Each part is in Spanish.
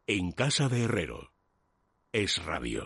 En casa de Herrero. Es Radio.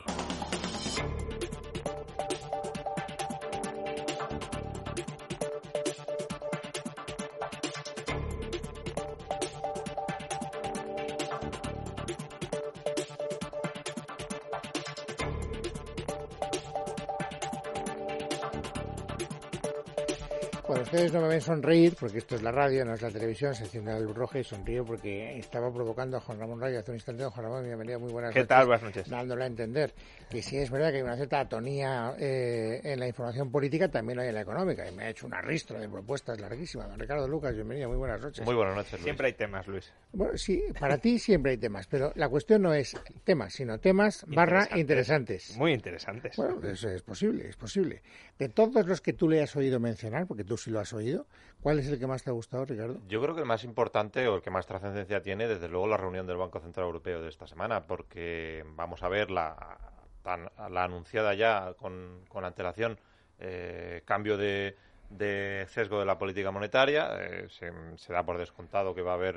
Bueno, ustedes no me ven sonreír, porque esto es la radio, no es la televisión, se enciende la luz roja y sonrío porque estaba provocando a Juan Ramón Rayo hace un instante. Juan Ramón, bienvenido, muy buenas noches. ¿Qué tal? Buenas noches. Dándole a entender que sí es verdad que hay una cierta atonía en la información política, también hay en la económica, y me ha hecho una ristra de propuestas larguísimas. Don Ricardo Lucas, bienvenido, muy buenas noches. Muy buenas noches, Luis. Siempre hay temas, Luis. Bueno, sí, para ti siempre hay temas, pero la cuestión no es temas, sino temas interesantes. Muy interesantes. Bueno, eso es posible, es posible. De todos los que tú le has oído mencionar, porque tú sí lo has oído, ¿cuál es el que más te ha gustado, Ricardo? Yo creo que el más importante o el que más trascendencia tiene, desde luego, la reunión del Banco Central Europeo de esta semana, porque vamos a ver la anunciada ya con antelación cambio de sesgo de la política monetaria. Se da por descontado que va a haber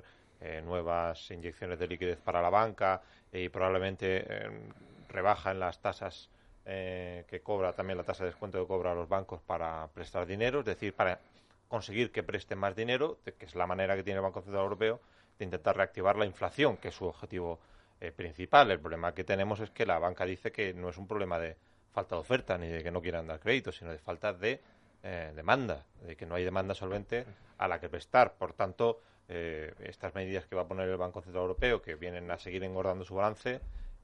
nuevas inyecciones de liquidez para la banca y probablemente rebaja en las tasas que cobra, también la tasa de descuento que cobra a los bancos para prestar dinero, es decir, para conseguir que presten más dinero, que es la manera que tiene el Banco Central Europeo de intentar reactivar la inflación, que es su objetivo principal. El problema que tenemos es que la banca dice que no es un problema de falta de oferta ni de que no quieran dar crédito, sino de falta de demanda, de que no hay demanda solvente a la que prestar. Por tanto, estas medidas que va a poner el Banco Central Europeo, que vienen a seguir engordando su balance,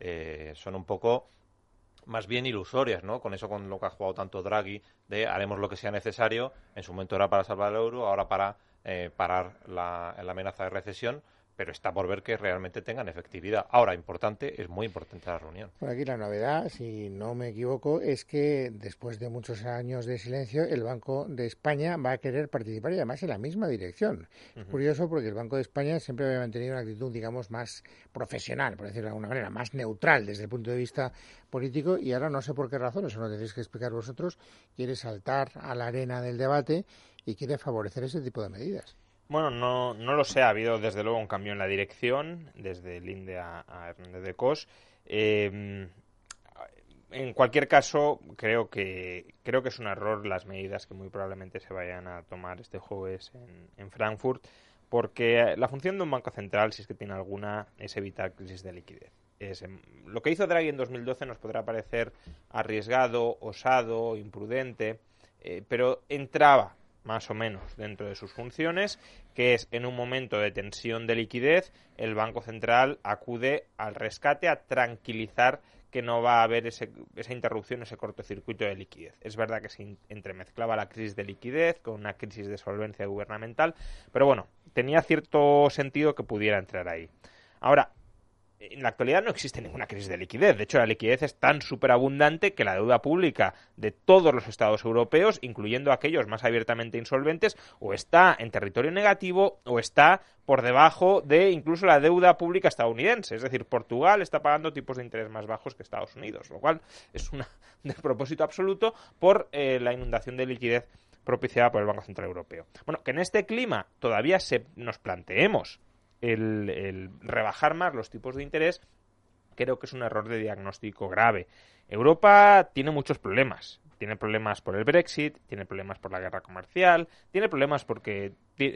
son un poco más bien ilusorias, ¿no? Con eso, con lo que ha jugado tanto Draghi, de haremos lo que sea necesario. En su momento era para salvar el euro, ahora para parar la amenaza de recesión, pero está por ver que realmente tengan efectividad. Ahora, es muy importante la reunión. Bueno, aquí la novedad, si no me equivoco, es que después de muchos años de silencio, el Banco de España va a querer participar y además en la misma dirección. Es curioso porque el Banco de España siempre había mantenido una actitud, digamos, más profesional, por decirlo de alguna manera, más neutral desde el punto de vista político, y ahora no sé por qué razón, eso lo tenéis que explicar vosotros, quiere saltar a la arena del debate y quiere favorecer ese tipo de medidas. Bueno, no lo sé. Ha habido desde luego un cambio en la dirección, desde Linde a Hernández de Cos. En cualquier caso, creo que es un error las medidas que muy probablemente se vayan a tomar este jueves en Frankfurt, porque la función de un banco central, si es que tiene alguna, es evitar crisis de liquidez. Lo que hizo Draghi en 2012 nos podrá parecer arriesgado, osado, imprudente, pero entraba más o menos dentro de sus funciones, que es en un momento de tensión de liquidez, el Banco Central acude al rescate, a tranquilizar que no va a haber esa interrupción, ese cortocircuito de liquidez. Es verdad que se entremezclaba la crisis de liquidez con una crisis de solvencia gubernamental, pero bueno, tenía cierto sentido que pudiera entrar ahí. Ahora, en la actualidad no existe ninguna crisis de liquidez. De hecho, la liquidez es tan superabundante que la deuda pública de todos los estados europeos, incluyendo aquellos más abiertamente insolventes, o está en territorio negativo o está por debajo de incluso la deuda pública estadounidense. Es decir, Portugal está pagando tipos de interés más bajos que Estados Unidos, lo cual es un despropósito absoluto por la inundación de liquidez propiciada por el Banco Central Europeo. Bueno, que en este clima todavía nos planteemos el rebajar más los tipos de interés, creo que es un error de diagnóstico grave. Europa tiene muchos problemas. Tiene problemas por el Brexit, tiene problemas por la guerra comercial, tiene problemas porque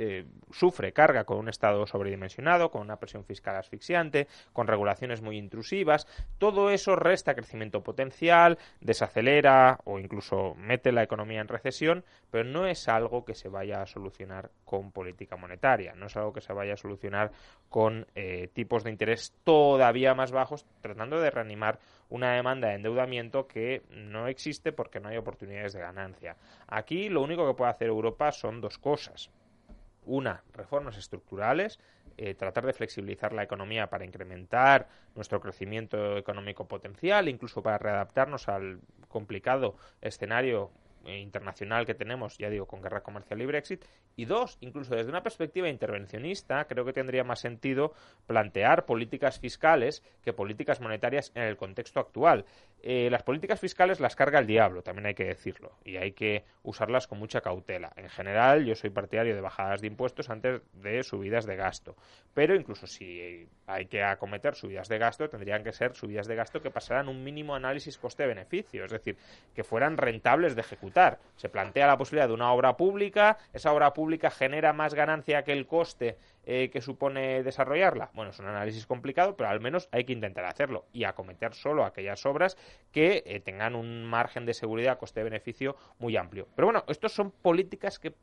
carga con un Estado sobredimensionado, con una presión fiscal asfixiante, con regulaciones muy intrusivas. Todo eso resta crecimiento potencial, desacelera o incluso mete la economía en recesión, pero no es algo que se vaya a solucionar con política monetaria, no es algo que se vaya a solucionar con tipos de interés todavía más bajos, tratando de reanimar una demanda de endeudamiento que no existe porque no hay oportunidades de ganancia. Aquí lo único que puede hacer Europa son dos cosas. Una, reformas estructurales, tratar de flexibilizar la economía para incrementar nuestro crecimiento económico potencial, incluso para readaptarnos al complicado escenario internacional que tenemos, ya digo, con guerra comercial y Brexit. Y dos, incluso desde una perspectiva intervencionista, creo que tendría más sentido plantear políticas fiscales que políticas monetarias en el contexto actual. Las políticas fiscales las carga el diablo, también hay que decirlo, y hay que usarlas con mucha cautela. En general, yo soy partidario de bajadas de impuestos antes de subidas de gasto, pero incluso si hay que acometer subidas de gasto, tendrían que ser subidas de gasto que pasaran un mínimo análisis coste-beneficio, es decir, que fueran rentables de ejecutar. Se plantea la posibilidad de una obra pública, esa obra pública genera más ganancia que el coste que supone desarrollarla. Bueno, es un análisis complicado, pero al menos hay que intentar hacerlo y acometer solo aquellas obras que tengan un margen de seguridad coste-beneficio muy amplio. Pero bueno, estos son políticas que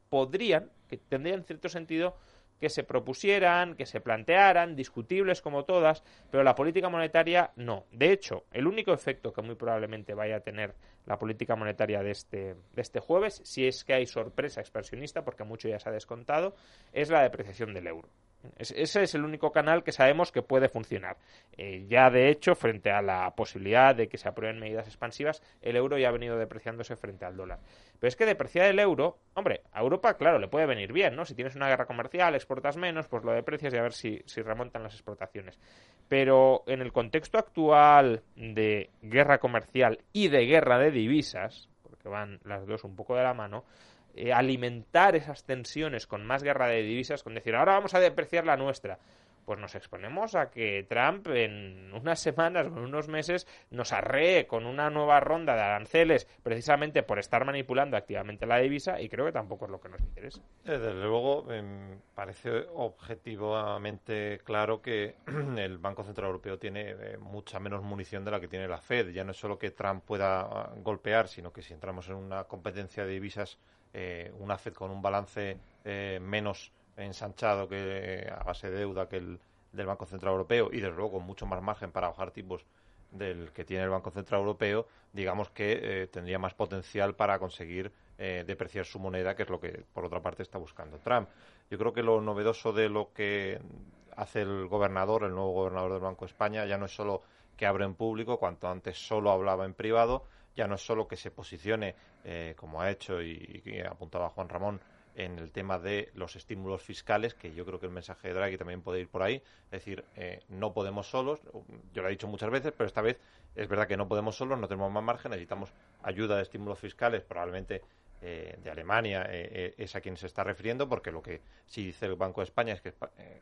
tendrían cierto sentido que se propusieran, que se plantearan, discutibles como todas, pero la política monetaria no. De hecho, el único efecto que muy probablemente vaya a tener la política monetaria de este jueves, si es que hay sorpresa expansionista, porque mucho ya se ha descontado, es la depreciación del euro. Ese es el único canal que sabemos que puede funcionar. Ya de hecho, frente a la posibilidad de que se aprueben medidas expansivas, el euro ya ha venido depreciándose frente al dólar. Pero es que depreciar el euro, hombre, a Europa, claro, le puede venir bien, ¿no? Si tienes una guerra comercial, exportas menos, pues lo deprecias y a ver si remontan las exportaciones. Pero en el contexto actual de guerra comercial y de guerra de divisas, porque van las dos un poco de la mano, alimentar esas tensiones con más guerra de divisas, con decir, ahora vamos a depreciar la nuestra, pues nos exponemos a que Trump en unas semanas o en unos meses nos arree con una nueva ronda de aranceles precisamente por estar manipulando activamente la divisa, y creo que tampoco es lo que nos interesa. Desde luego, parece objetivamente claro que el Banco Central Europeo tiene mucha menos munición de la que tiene la Fed. Ya no es solo que Trump pueda golpear, sino que si entramos en una competencia de divisas, una Fed con un balance menos ensanchado que a base de deuda que el del Banco Central Europeo, y desde luego con mucho más margen para bajar tipos del que tiene el Banco Central Europeo, digamos que tendría más potencial para conseguir depreciar su moneda, que es lo que por otra parte está buscando Trump. Yo creo que lo novedoso de lo que hace el nuevo gobernador del Banco de España, ya no es solo que abre en público, cuanto antes solo hablaba en privado, ya no es solo que se posicione, como ha hecho y apuntaba Juan Ramón, en el tema de los estímulos fiscales, que yo creo que el mensaje de Draghi también puede ir por ahí. Es decir, no podemos solos, yo lo he dicho muchas veces, pero esta vez es verdad que no podemos solos, no tenemos más margen, necesitamos ayuda de estímulos fiscales, probablemente de Alemania es a quien se está refiriendo, porque lo que sí dice el Banco de España es que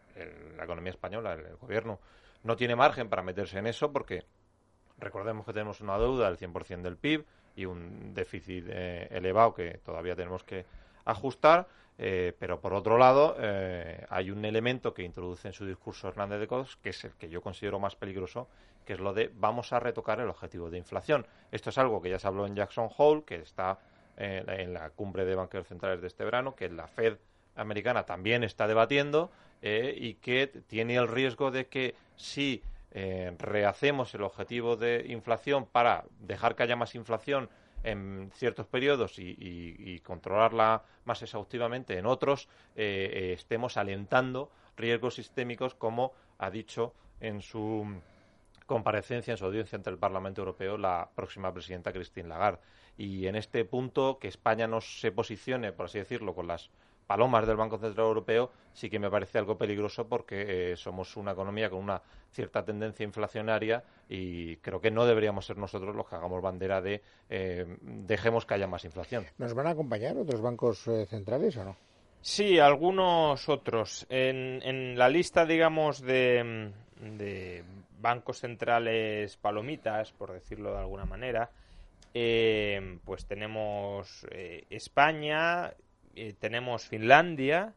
la economía española, el gobierno, no tiene margen para meterse en eso, porque recordemos que tenemos una deuda del 100% del PIB y un déficit elevado que todavía tenemos que ajustar, pero por otro lado hay un elemento que introduce en su discurso Hernández de Cos, que es el que yo considero más peligroso, que es lo de vamos a retocar el objetivo de inflación. Esto es algo que ya se habló en Jackson Hole, que está en la cumbre de banqueros centrales de este verano, que la Fed americana también está debatiendo y que tiene el riesgo de que si rehacemos el objetivo de inflación para dejar que haya más inflación en ciertos periodos y controlarla más exhaustivamente en otros, estemos alentando riesgos sistémicos, como ha dicho en su comparecencia, en su audiencia ante el Parlamento Europeo, la próxima presidenta Christine Lagarde. Y en este punto, que España no se posicione, por así decirlo, con las palomas del Banco Central Europeo, sí que me parece algo peligroso, porque somos una economía con una cierta tendencia inflacionaria y creo que no deberíamos ser nosotros los que hagamos bandera de dejemos que haya más inflación. ¿Nos van a acompañar otros bancos centrales o no? Sí, algunos otros. En la lista, digamos, de bancos centrales palomitas, por decirlo de alguna manera, pues tenemos España, tenemos Finlandia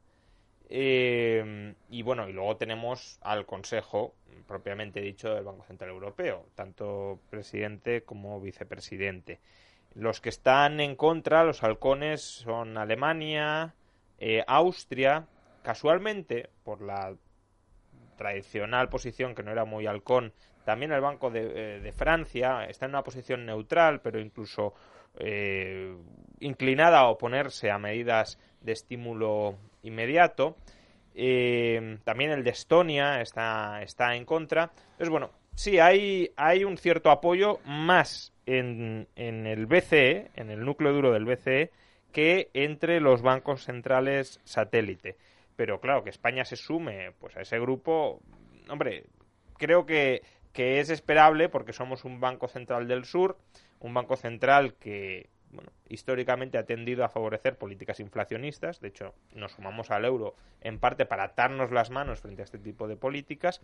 y bueno, y luego tenemos al Consejo propiamente dicho del Banco Central Europeo, tanto presidente como vicepresidente. Los que están en contra, los halcones, son Alemania, Austria. Casualmente, por la tradicional posición que no era muy halcón, también el Banco de Francia está en una posición neutral, pero incluso inclinada a oponerse a medidas de estímulo inmediato. También el de Estonia está en contra. Entonces, bueno, sí, hay un cierto apoyo más en el BCE, en el núcleo duro del BCE, que entre los bancos centrales satélite. Pero claro, que España se sume pues a ese grupo, hombre, creo que es esperable porque somos un banco central del sur, un banco central que, bueno, históricamente ha tendido a favorecer políticas inflacionistas. De hecho, nos sumamos al euro en parte para atarnos las manos frente a este tipo de políticas,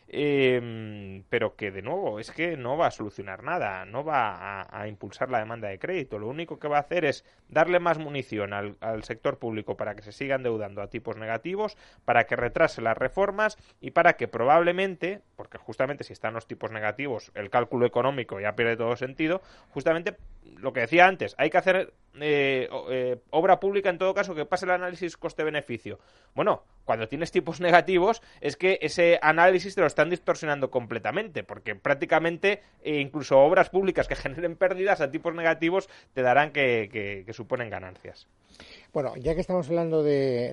pero que, de nuevo, es que no va a solucionar nada, no va a impulsar la demanda de crédito. Lo único que va a hacer es darle más munición al sector público para que se siga endeudando a tipos negativos, para que retrase las reformas y para que probablemente, porque justamente si están los tipos negativos, el cálculo económico ya pierde todo sentido, justamente lo que decía antes, hay que hacer obra pública en todo caso que pase el análisis coste-beneficio. Bueno, cuando tienes tipos negativos es que ese análisis te lo están distorsionando completamente, porque prácticamente incluso obras públicas que generen pérdidas a tipos negativos te darán que suponen ganancias. Bueno, ya que estamos hablando de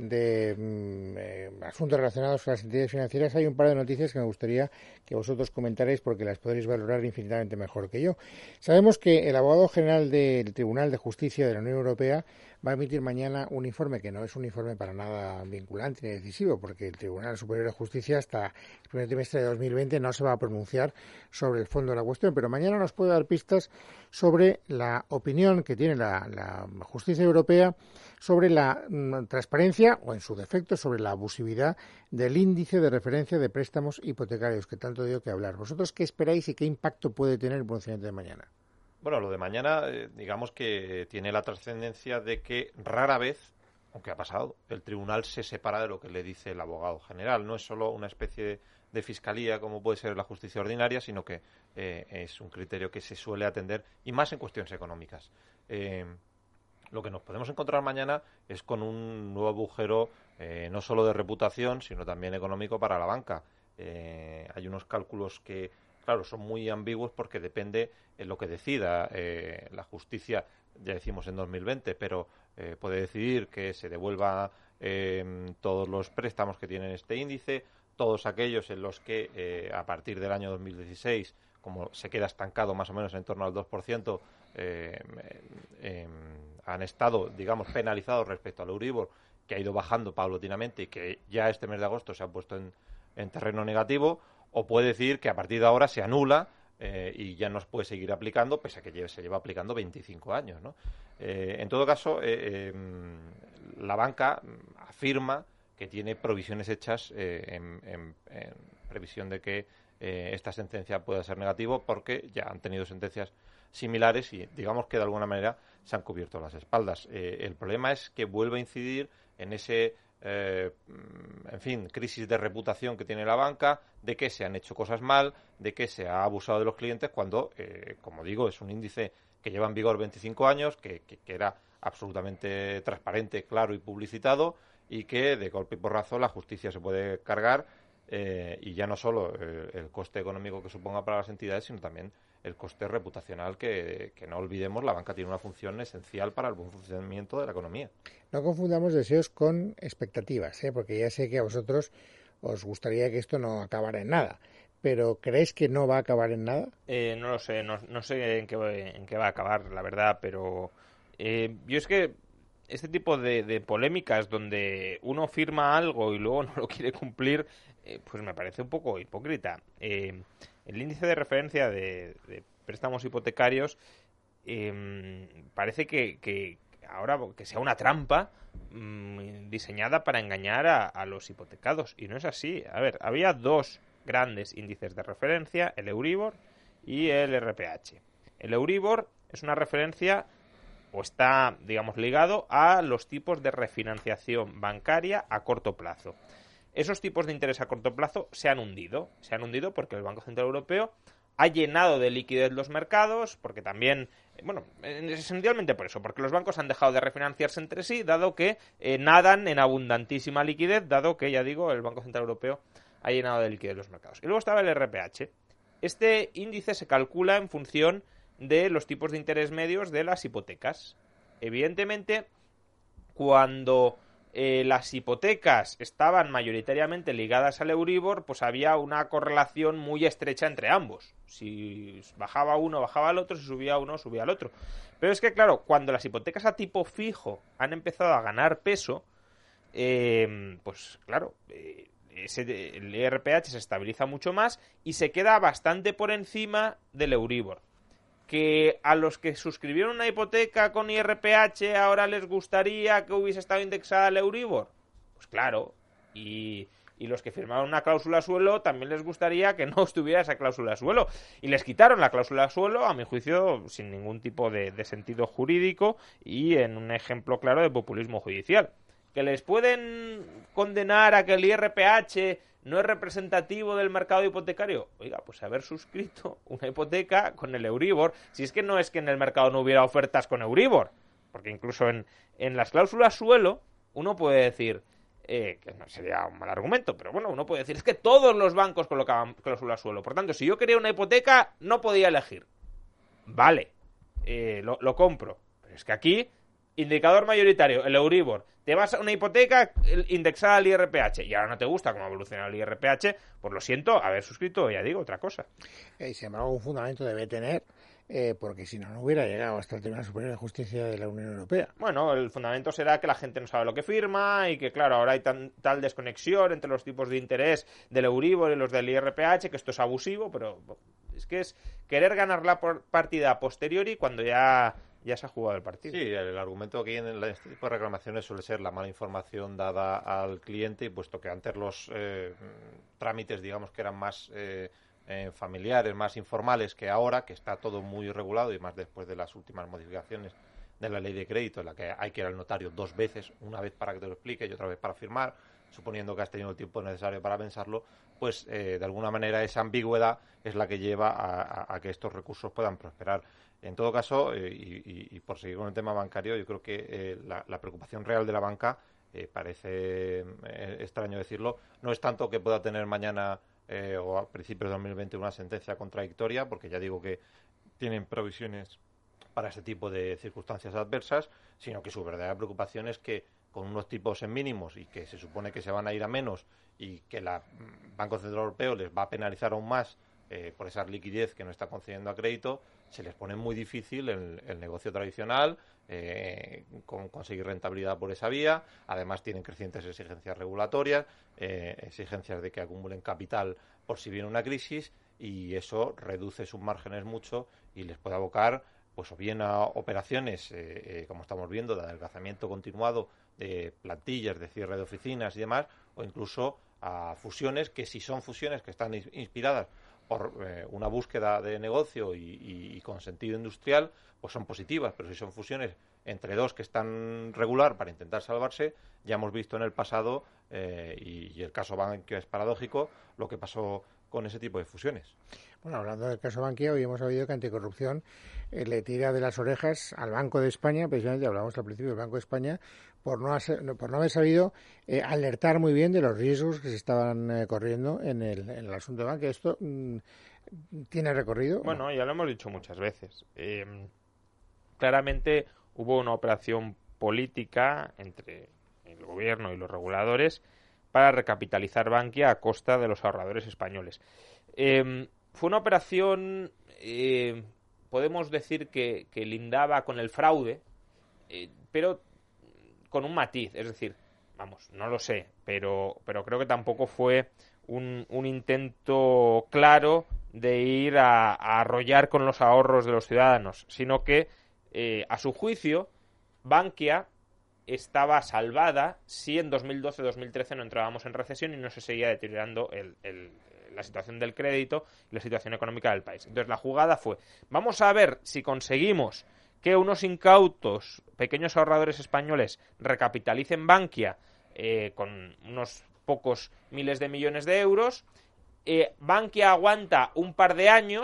asuntos relacionados con las entidades financieras, hay un par de noticias que me gustaría que vosotros comentarais porque las podréis valorar infinitamente mejor que yo. Sabemos que el abogado general del Tribunal de Justicia de la Unión Europea va a emitir mañana un informe que no es un informe para nada vinculante ni decisivo, porque el Tribunal Superior de Justicia hasta el primer trimestre de 2020 no se va a pronunciar sobre el fondo de la cuestión, pero mañana nos puede dar pistas sobre la opinión que tiene la justicia europea sobre la transparencia, o en su defecto, sobre la abusividad del índice de referencia de préstamos hipotecarios, que tanto dio que hablar. ¿Vosotros qué esperáis y qué impacto puede tener el pronunciamiento de mañana? Bueno, lo de mañana, digamos que tiene la trascendencia de que rara vez, aunque ha pasado, el tribunal se separa de lo que le dice el abogado general. No es solo una especie de fiscalía como puede ser la justicia ordinaria, sino que es un criterio que se suele atender, y más en cuestiones económicas. Lo que nos podemos encontrar mañana es con un nuevo agujero, no solo de reputación, sino también económico para la banca. Hay unos cálculos que, claro, son muy ambiguos porque depende en lo que decida la justicia, ya decimos en 2020, pero puede decidir que se devuelva todos los préstamos que tienen este índice, todos aquellos en los que a partir del año 2016, como se queda estancado más o menos en torno al 2%, han estado, digamos, penalizados respecto al Euribor, que ha ido bajando paulatinamente y que ya este mes de agosto se ha puesto en terreno negativo, o puede decir que a partir de ahora se anula y ya no se puede seguir aplicando, pese a que se lleva aplicando 25 años, ¿no? En todo caso, la banca afirma que tiene provisiones hechas en previsión de que esta sentencia pueda ser negativa, porque ya han tenido sentencias similares y digamos que de alguna manera se han cubierto las espaldas. El problema es que vuelve a incidir en ese crisis de reputación que tiene la banca, de que se han hecho cosas mal, de que se ha abusado de los clientes cuando, como digo, es un índice que lleva en vigor 25 años, que era absolutamente transparente, claro y publicitado, y que de golpe y porrazo la justicia se puede cargar, y ya no solo el coste económico que suponga para las entidades, sino también el coste reputacional que no olvidemos, la banca tiene una función esencial para el buen funcionamiento de la economía. No confundamos deseos con expectativas, porque ya sé que a vosotros os gustaría que esto no acabara en nada, pero ¿creéis que no va a acabar en nada? No lo sé, no sé en qué va a acabar, la verdad, pero yo es que este tipo de polémicas donde uno firma algo y luego no lo quiere cumplir, pues me parece un poco hipócrita. El índice de referencia de préstamos hipotecarios parece que ahora que sea una trampa diseñada para engañar a los hipotecados, y no es así. A ver, había dos grandes índices de referencia, el Euribor y el RPH. El Euribor es una referencia, o está, digamos, ligado a los tipos de refinanciación bancaria a corto plazo. Esos tipos de interés a corto plazo se han hundido porque el Banco Central Europeo ha llenado de liquidez los mercados, porque también, esencialmente por eso, porque los bancos han dejado de refinanciarse entre sí, dado que nadan en abundantísima liquidez, dado que, ya digo, el Banco Central Europeo ha llenado de liquidez los mercados. Y luego estaba el RPH. Este índice se calcula en función de los tipos de interés medios de las hipotecas. Evidentemente, cuando las hipotecas estaban mayoritariamente ligadas al Euribor, pues había una correlación muy estrecha entre ambos. Si bajaba uno, bajaba el otro, si subía uno, subía el otro. Pero es que, claro, cuando las hipotecas a tipo fijo han empezado a ganar peso, pues claro, el IRPH se estabiliza mucho más y se queda bastante por encima del Euribor. Que a los que suscribieron una hipoteca con IRPH ahora les gustaría que hubiese estado indexada al Euribor. Pues claro, y los que firmaron una cláusula suelo también les gustaría que no estuviera esa cláusula suelo. Y les quitaron la cláusula suelo, a mi juicio, sin ningún tipo de sentido jurídico y en un ejemplo claro de populismo judicial. ¿Que les pueden condenar a que el IRPH no es representativo del mercado hipotecario? Oiga, pues haber suscrito una hipoteca con el Euribor, si es que no es que en el mercado no hubiera ofertas con Euribor, porque incluso en las cláusulas suelo uno puede decir, que no sería un mal argumento, pero bueno, uno puede decir, es que todos los bancos colocaban cláusulas suelo, por tanto, si yo quería una hipoteca, no podía elegir. Vale, lo compro, pero es que aquí, indicador mayoritario, el Euribor, te vas a una hipoteca indexada al IRPH y ahora no te gusta cómo evoluciona el IRPH, pues lo siento, haber suscrito, ya digo, otra cosa. Sin embargo, un fundamento debe tener, porque si no, no hubiera llegado hasta el Tribunal Superior de Justicia de la Unión Europea. Bueno, el fundamento será que la gente no sabe lo que firma y que, claro, ahora hay tal desconexión entre los tipos de interés del Euribor y los del IRPH, que esto es abusivo, pero es que es querer ganar la partida a posteriori cuando ya se ha jugado el partido. Sí, el argumento que hay en este tipo de reclamaciones suele ser la mala información dada al cliente, y puesto que antes los trámites, digamos, que eran más familiares, más informales que ahora, que está todo muy regulado, y más después de las últimas modificaciones de la ley de crédito, en la que hay que ir al notario 2 veces, una vez para que te lo explique y otra vez para firmar, suponiendo que has tenido el tiempo necesario para pensarlo, pues de alguna manera esa ambigüedad es la que lleva a que estos recursos puedan prosperar. En todo caso, y por seguir con el tema bancario, yo creo que la preocupación real de la banca, parece extraño decirlo, no es tanto que pueda tener mañana o a principios de 2020 una sentencia contradictoria, porque ya digo que tienen provisiones para ese tipo de circunstancias adversas, sino que su verdadera preocupación es que con unos tipos en mínimos y que se supone que se van a ir a menos y que el Banco Central Europeo les va a penalizar aún más por esa liquidez que no está concediendo a crédito, se les pone muy difícil el negocio tradicional, conseguir rentabilidad por esa vía. Además tienen crecientes exigencias regulatorias, exigencias de que acumulen capital por si viene una crisis, y eso reduce sus márgenes mucho y les puede abocar pues o bien a operaciones, como estamos viendo, de adelgazamiento continuado de plantillas, de cierre de oficinas y demás, o incluso a fusiones que, si son fusiones que están inspiradas por una búsqueda de negocio y con sentido industrial, pues son positivas. Pero si son fusiones entre dos que están regular para intentar salvarse, ya hemos visto en el pasado, y el caso Bankia es paradójico, lo que pasó con ese tipo de fusiones. Bueno, hablando del caso Bankia, hoy hemos sabido que Anticorrupción le tira de las orejas al Banco de España, precisamente hablamos al principio del Banco de España, por no haber sabido alertar muy bien de los riesgos que se estaban corriendo en el asunto de Bankia. ¿Esto tiene recorrido? Bueno, ya lo hemos dicho muchas veces. Claramente hubo una operación política entre el gobierno y los reguladores para recapitalizar Bankia a costa de los ahorradores españoles. Fue una operación, podemos decir que lindaba con el fraude, pero con un matiz, es decir, vamos, no lo sé, pero creo que tampoco fue un intento claro de ir a arrollar con los ahorros de los ciudadanos, sino que, a su juicio, Bankia estaba salvada si en 2012-2013 no entrábamos en recesión y no se seguía deteriorando la situación del crédito y la situación económica del país. Entonces la jugada fue, vamos a ver si conseguimos que unos incautos pequeños ahorradores españoles recapitalicen Bankia con unos pocos miles de millones de euros. Bankia aguanta un par de años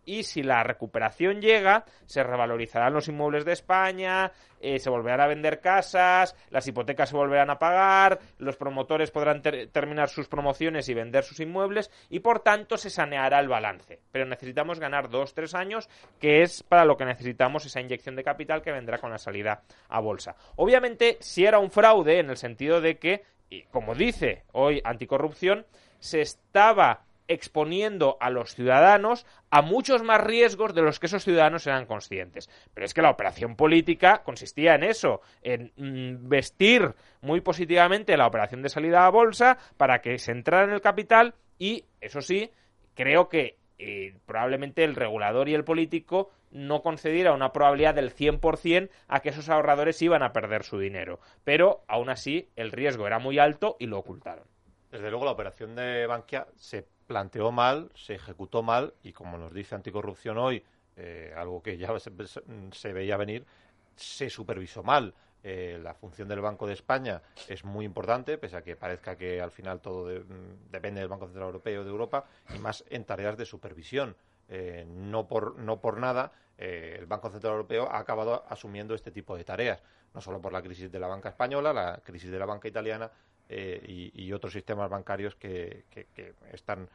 y si la recuperación llega, se revalorizarán los inmuebles de España, se volverán a vender casas, las hipotecas se volverán a pagar, los promotores podrán terminar sus promociones y vender sus inmuebles y por tanto se saneará el balance. Pero necesitamos ganar 2-3 años, que es para lo que necesitamos esa inyección de capital que vendrá con la salida a bolsa. Obviamente, si era un fraude en el sentido de que, y como dice hoy Anticorrupción, se estaba exponiendo a los ciudadanos a muchos más riesgos de los que esos ciudadanos eran conscientes. Pero es que la operación política consistía en eso, en vestir muy positivamente la operación de salida a bolsa para que se entrara en el capital y, eso sí, creo que probablemente el regulador y el político no concediera una probabilidad del 100% a que esos ahorradores iban a perder su dinero. Pero, aún así, el riesgo era muy alto y lo ocultaron. Desde luego, la operación de Bankia se planteó mal, se ejecutó mal y, como nos dice Anticorrupción hoy, algo que ya se veía venir, se supervisó mal. La función del Banco de España es muy importante, pese a que parezca que al final todo depende del Banco Central Europeo o de Europa, y más en tareas de supervisión. No por nada, el Banco Central Europeo ha acabado asumiendo este tipo de tareas, no solo por la crisis de la banca española, la crisis de la banca italiana y otros sistemas bancarios que están,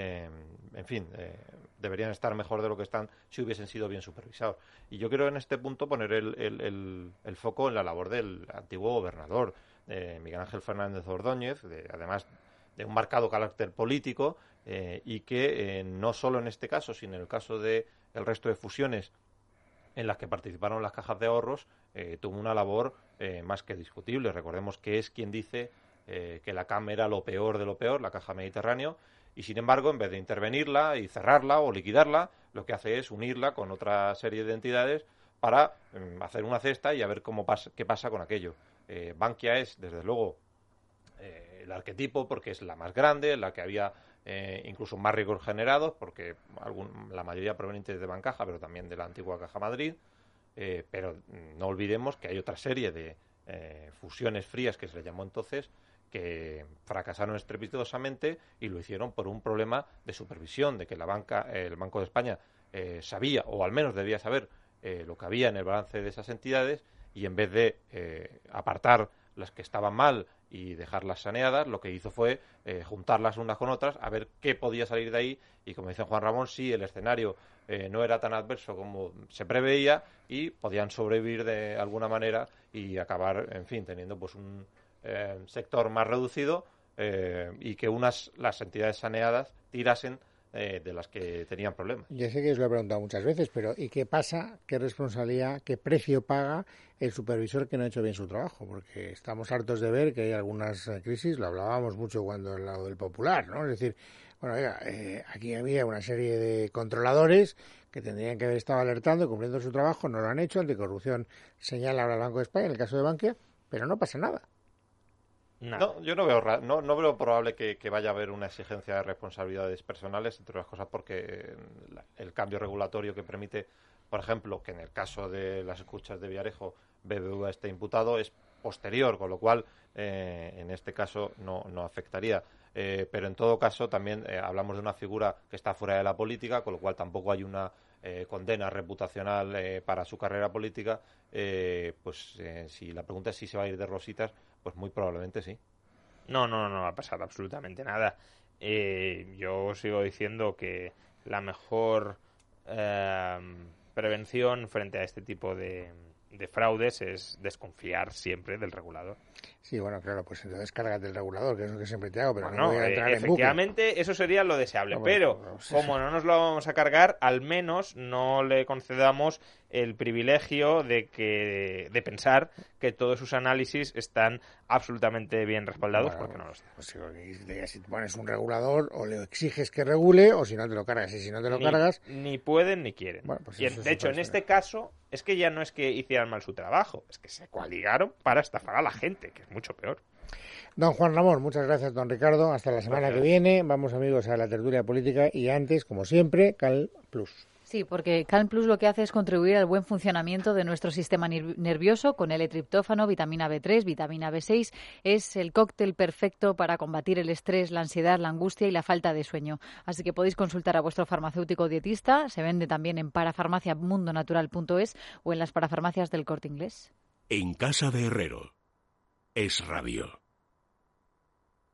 en fin, deberían estar mejor de lo que están si hubiesen sido bien supervisados. Y yo quiero en este punto poner el foco en la labor del antiguo gobernador, Miguel Ángel Fernández Ordóñez, además de un marcado carácter político, y que no solo en este caso, sino en el caso del resto de fusiones en las que participaron las cajas de ahorros, tuvo una labor más que discutible. Recordemos que es quien dice que la CAM era lo peor de lo peor, la Caja Mediterráneo, y sin embargo, en vez de intervenirla y cerrarla o liquidarla, lo que hace es unirla con otra serie de entidades para hacer una cesta y a ver qué pasa con aquello. Bankia es, desde luego, el arquetipo porque es la más grande, la que había incluso más riesgos generados, porque la mayoría provenientes de Bancaja, pero también de la antigua Caja Madrid. Pero no olvidemos que hay otra serie de fusiones frías, que se le llamó entonces, que fracasaron estrepitosamente y lo hicieron por un problema de supervisión, de que el Banco de España sabía, o al menos debía saber, lo que había en el balance de esas entidades, y en vez de apartar las que estaban mal y dejarlas saneadas, lo que hizo fue juntarlas unas con otras, a ver qué podía salir de ahí, y como dice Juan Ramón, sí, el escenario no era tan adverso como se preveía y podían sobrevivir de alguna manera y acabar, en fin, teniendo pues un sector más reducido y que las entidades saneadas tirasen de las que tenían problemas. Ya sé que os lo he preguntado muchas veces, pero ¿y qué pasa? ¿Qué responsabilidad, qué precio paga el supervisor que no ha hecho bien su trabajo? Porque estamos hartos de ver que hay algunas crisis, lo hablábamos mucho cuando el lado del Popular, ¿no? Es decir, bueno, oiga, aquí había una serie de controladores que tendrían que haber estado alertando, cumpliendo su trabajo, no lo han hecho. Anticorrupción señala ahora al Banco de España, en el caso de Bankia, pero no pasa nada. No, yo no veo probable que vaya a haber una exigencia de responsabilidades personales, entre otras cosas porque el cambio regulatorio que permite, por ejemplo, que en el caso de las escuchas de Villarejo BBVA esté imputado es posterior, con lo cual en este caso no afectaría. Pero en todo caso también hablamos de una figura que está fuera de la política, con lo cual tampoco hay una condena reputacional para su carrera política. Si la pregunta es si se va a ir de rositas, pues muy probablemente sí. No va a pasar absolutamente nada. Yo sigo diciendo que la mejor prevención frente a este tipo de fraudes es desconfiar siempre del regulador. Sí, bueno, claro, pues entonces cárgate del regulador, que es lo que siempre te hago, pero bueno, no voy a entrar en bucle. Efectivamente, eso sería lo deseable, pero como no nos lo vamos a cargar, al menos no le concedamos el privilegio de pensar que todos sus análisis están absolutamente bien respaldados, porque no lo están. Pues si pones un regulador, o le exiges que regule, o si no te lo cargas, y si no te lo cargas... Ni pueden ni quieren. Bueno, pues de hecho, en este caso, es que ya no es que hicieran mal su trabajo, es que se coaligaron para estafar a la gente, que es mucho peor. Don Juan Ramón, muchas gracias, don Ricardo. Hasta la semana que viene. Vamos, amigos, a la tertulia política y antes, como siempre, Cal Plus. Sí, porque Calm Plus lo que hace es contribuir al buen funcionamiento de nuestro sistema nervioso con L-triptófano, vitamina B3, vitamina B6. Es el cóctel perfecto para combatir el estrés, la ansiedad, la angustia y la falta de sueño. Así que podéis consultar a vuestro farmacéutico dietista. Se vende también en parafarmaciamundonatural.es o en las parafarmacias del Corte Inglés. En casa de Herrero. Es Radio.